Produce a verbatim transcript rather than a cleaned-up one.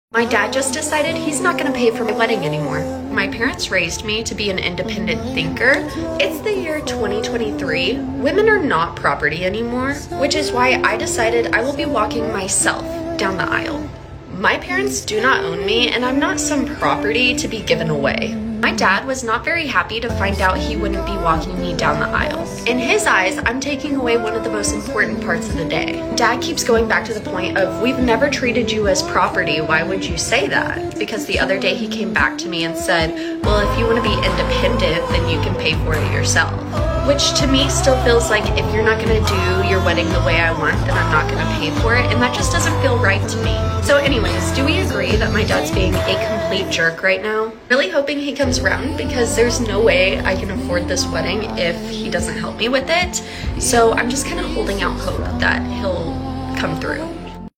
My dad just decided he's not going to pay for my wedding anymore. My parents raised me to be an independent thinker. It's the year twenty twenty-three. Women are not property anymore, which is why I decided I will be walking myself down the aisle. My parents do not own me, and I'm not some property to be given away. My dad was not very happy to find out he wouldn't be walking me down the aisle. In his eyes, I'm taking away one of the most important parts of the day. Dad keeps going back to the point of, we've never treated you as property, why would you say that? Because the other day he came back to me and said, well, if you want to be independent, then you can pay for it yourself. Which to me still feels like if you're not going to do your wedding the way I want, then I'm not going to pay for it, and that just doesn't feel right to me. So anyways, do we agree that my dad's being a complete jerk right now? Really hoping he comes around, because there's no way I can afford this wedding if he doesn't help me with it. So I'm just kind of holding out hope that he'll come through.